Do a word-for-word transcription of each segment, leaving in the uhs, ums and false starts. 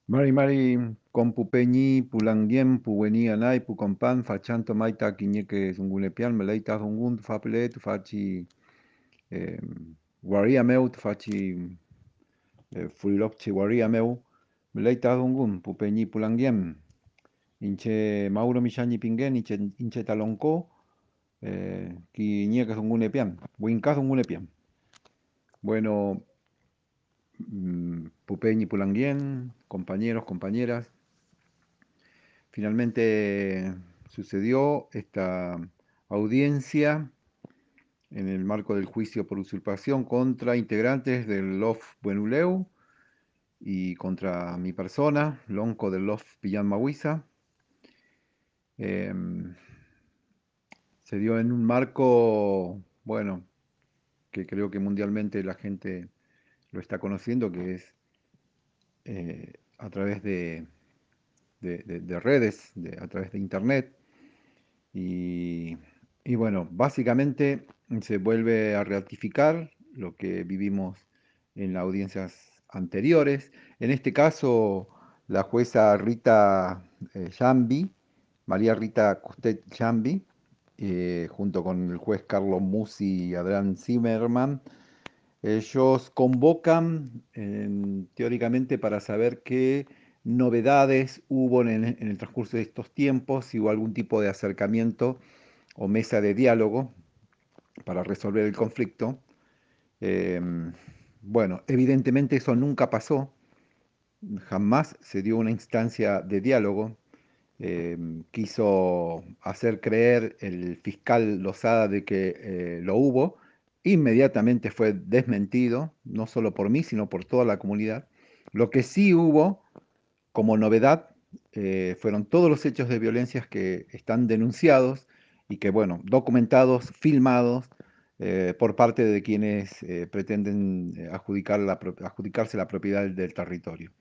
Mari Mari compupeñi pulanguien puweni anay pucompan fachanto maita quiñeque zungunepian meleita zungun fapele tu fachi eh, guaria meu tu fachi eh, furilopchi guaria meu meleita zungun pupeñi pulanguien inche Mauro Michani pinguen inche, inche talonco eh, quiñeque zungunepian winca zungunepian bueno mm, pupeñi pulanguien compañeros compañeras. Finalmente sucedió esta audiencia en el marco del juicio por usurpación contra integrantes del L O F Buenuleu y contra mi persona, Lonco del L O F Pillan Mahuiza. Eh, se dio en un marco, bueno, que creo que mundialmente la gente lo está conociendo, que es eh, a través de, de, de, de redes, de, a través de Internet. Y, y bueno, básicamente se vuelve a ratificar lo que vivimos en las audiencias anteriores. En este caso, la jueza Rita eh, Jambi, María Rita Custet Jambi, eh, junto con el juez Carlos Musi y Adrián Zimmerman, ellos convocan en- teóricamente para saber qué novedades hubo en, en el transcurso de estos tiempos, si hubo algún tipo de acercamiento o mesa de diálogo para resolver el conflicto. Eh, bueno, evidentemente eso nunca pasó, jamás se dio una instancia de diálogo. Eh, quiso hacer creer el fiscal Lozada de que eh, lo hubo, inmediatamente fue desmentido, no solo por mí, sino por toda la comunidad. Lo que sí hubo como novedad eh, fueron todos los hechos de violencia que están denunciados y que, bueno, documentados, filmados eh, por parte de quienes eh, pretenden eh, adjudicar la, adjudicarse la propiedad del, del territorio.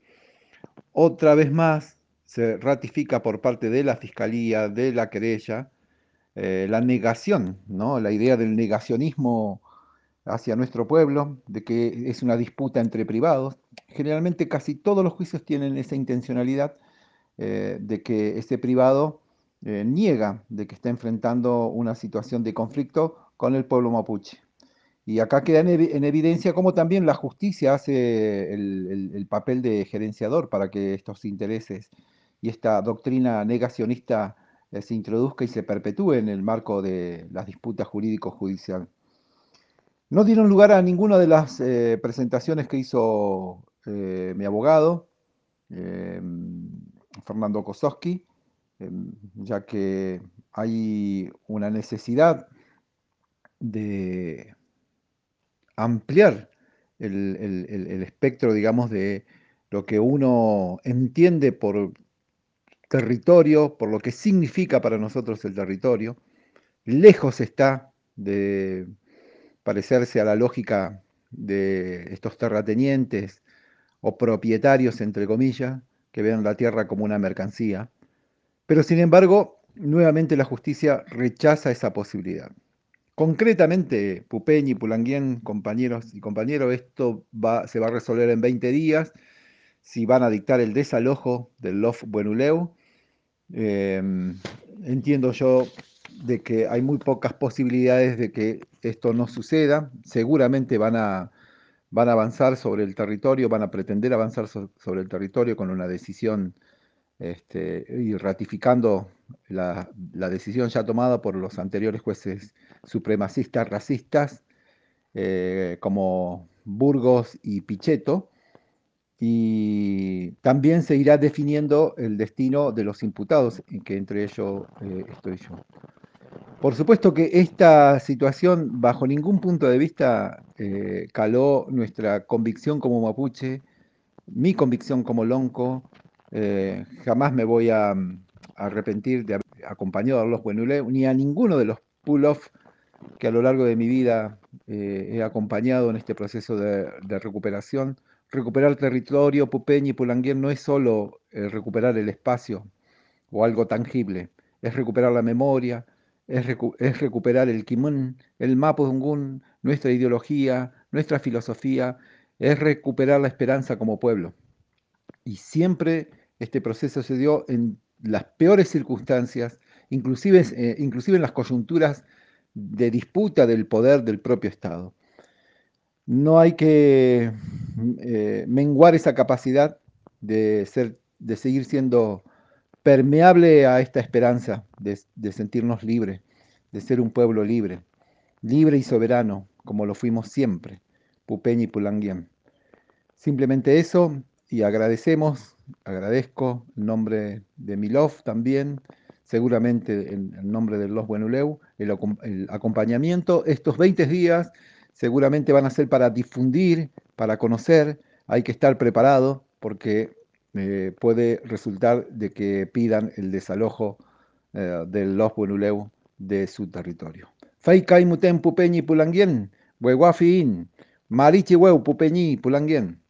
Otra vez más se ratifica por parte de la Fiscalía, de la querella, eh, la negación, ¿no? La idea del negacionismo hacia nuestro pueblo, de que es una disputa entre privados. Generalmente casi todos los juicios tienen esa intencionalidad eh, de que ese privado eh, niega de que está enfrentando una situación de conflicto con el pueblo mapuche. Y acá queda en, evi- en evidencia cómo también la justicia hace el, el- el papel de gerenciador para que estos intereses y esta doctrina negacionista eh, se introduzca y se perpetúe en el marco de las disputas jurídico-judicial. No dieron lugar a ninguna de las eh, presentaciones que hizo eh, mi abogado, eh, Fernando Kosowski, eh, ya que hay una necesidad de ampliar el, el- el- el espectro, digamos, de lo que uno entiende por territorio, por lo que significa para nosotros el territorio. Lejos está de parecerse a la lógica de estos terratenientes o propietarios, entre comillas, que ven la tierra como una mercancía. Pero sin embargo, nuevamente la justicia rechaza esa posibilidad. Concretamente, Pupeñi, Pulanguien, compañeros y compañeros, esto va, se va a resolver en veinte días, si van a dictar el desalojo del L O F Buenuleu. Eh, entiendo yo de que hay muy pocas posibilidades de que esto no suceda. Seguramente van a, van a avanzar sobre el territorio, van a pretender avanzar so- sobre el territorio con una decisión este, y ratificando la, la decisión ya tomada por los anteriores jueces supremacistas racistas eh, como Burgos y Pichetto, y también se irá definiendo el destino de los imputados, en que entre ellos eh, estoy yo. Por supuesto que esta situación, bajo ningún punto de vista, eh, caló nuestra convicción como mapuche, mi convicción como lonco. Eh, jamás me voy a, a arrepentir de haber acompañado a los Buenulé, ni a ninguno de los pull-off que a lo largo de mi vida eh, he acompañado en este proceso de, de recuperación. Recuperar territorio, Pupeña y Pulanguén no es solo eh, recuperar el espacio o algo tangible, es recuperar la memoria, es, recu es recuperar el Kimun, el Mapudungun, nuestra ideología, nuestra filosofía, es recuperar la esperanza como pueblo. y siempre este proceso se dio en las peores circunstancias, inclusive, eh, inclusive en las coyunturas de disputa del poder del propio Estado. No hay que eh, menguar esa capacidad de, ser, de seguir siendo permeable a esta esperanza de, de sentirnos libres, de ser un pueblo libre, libre y soberano, como lo fuimos siempre, Pupeña y Pulanguien. Simplemente eso, y agradecemos, agradezco en nombre de Milov también, seguramente en el nombre del Los Buenuleu, el, el acompañamiento. Estos veinte días seguramente van a ser para difundir, para conocer, hay que estar preparado porque eh, puede resultar de que pidan el desalojo eh, del Los Buenuleu de su territorio. Faikai muten pupeñi pulanguien, hueguafiin, marichi hueu pupeñi pulanguien.